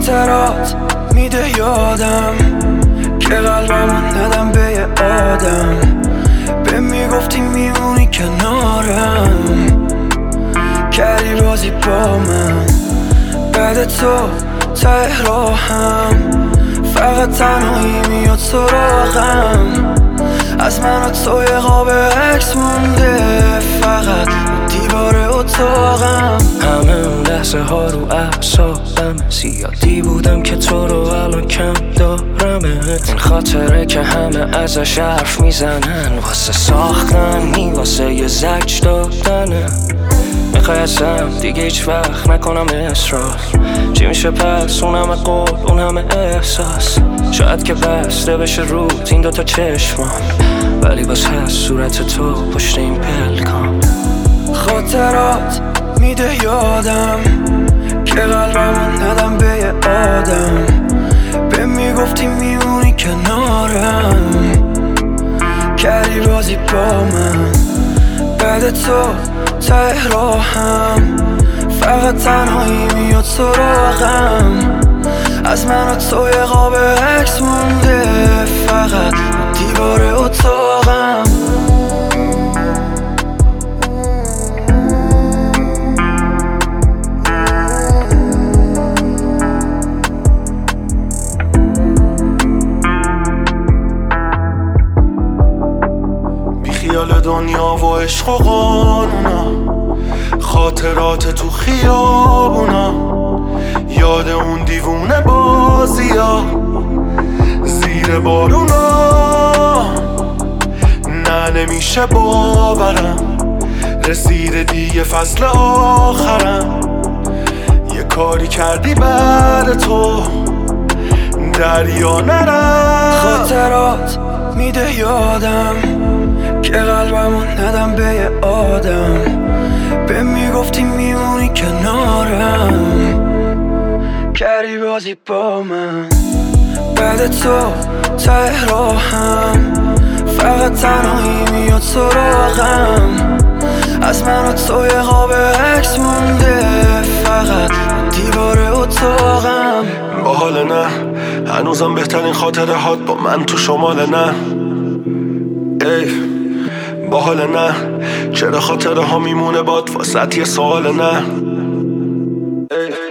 خاطرات میده یادم که قلبمو ندم به یه آدم. به میگفتی میمونی کنارم، کردی بازی با من. بعد تو ته راهم فقط تنهایی میاد سراغم. از من و تو یه قاب عکس مونده فقط دیوار اتاقم. همه اون لحظه ها رو اعصابم، زیادی بودم که تو رو الان کم دارمت. این خاطره که همه ازش حرف میزنن، واسه ساختن نی واسه یه زجر دادنه. میخوای ازم دیگه هیچ وقت نکنم اصرار. چی میشه پس اون همه قول اون همه احساس؟ شاید که بسته بشه روت این دوتا چشمام، ولی باز هست صورت تو پشت این پلکام. خاطرات میده یادم که قلبمو ندم به یه آدم. به میگفتی میمونی کنارم، کردی بازی با من. بعد تو ته راهم فقط تنهایی میاد سراغم. از من و تو یه قاب عکس مونده فقط دیوار اتاقم. خیال دنیا و عشق و قانونا، خاطرات تو خیابونا، یاد اون دیوونه بازیا زیر بارونا. نه نمیشه باورم رسیده دیگه فصل آخرم. یه کاری کردی بعد تو دریا نرم. خاطرات میده یادم که قلبمو ندم به یه آدم. به میگفتی میمونی کنارم، کردی بازی با من. بعد تو ته راهم فقط تنهایی میاد سراغم. از من و تو یه قاب عکس مونده فقط دیوار اتاقم. باحال نه هنوزم بهترین خاطره هات با من تو شمال نه. ای باحال نه چرا خاطره ها میمونه باد واسط یه سوال نه. ای